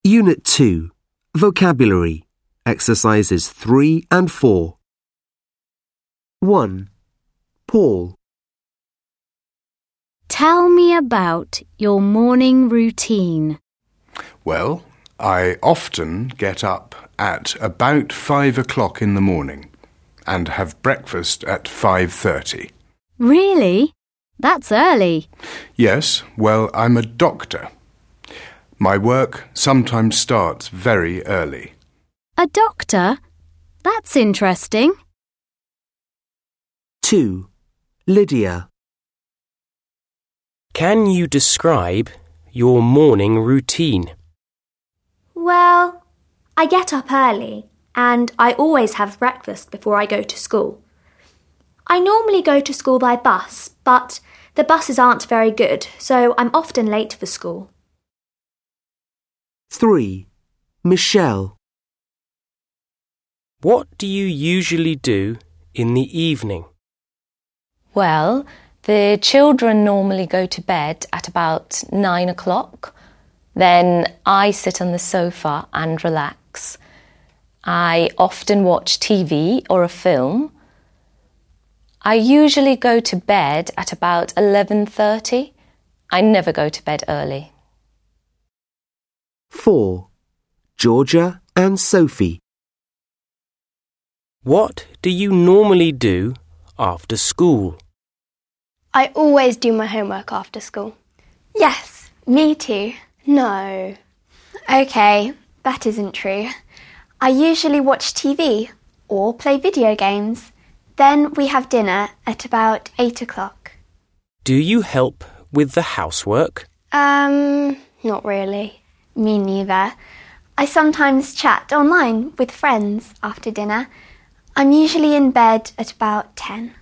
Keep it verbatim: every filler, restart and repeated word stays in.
Unit two. Vocabulary. Exercises three and four. one. Paul. Tell me about your morning routine. Well, I often get up at about five o'clock in the morning and have breakfast at five thirty. Really? That's early. Yes, well, I'm a doctor. My work sometimes starts very early. A doctor? That's interesting. two. Lydia. Can you describe your morning routine? Well, I get up early and I always have breakfast before I go to school. I normally go to school by bus, but the buses aren't very good, so I'm often late for school. three. Michelle. What do you usually do in the evening? Well, the children normally go to bed at about nine o'clock. Then I sit on the sofa and relax. I often watch T V or a film. I usually go to bed at about eleven thirty. I never go to bed early. four. Georgia and Sophie. What do you normally do after school? I always do my homework after school. Yes, me too. No. OK, that isn't true. I usually watch T V or play video games. Then we have dinner at about eight o'clock. Do you help with the housework? Um, not really. Me neither. I sometimes chat online with friends after dinner. I'm usually in bed at about ten.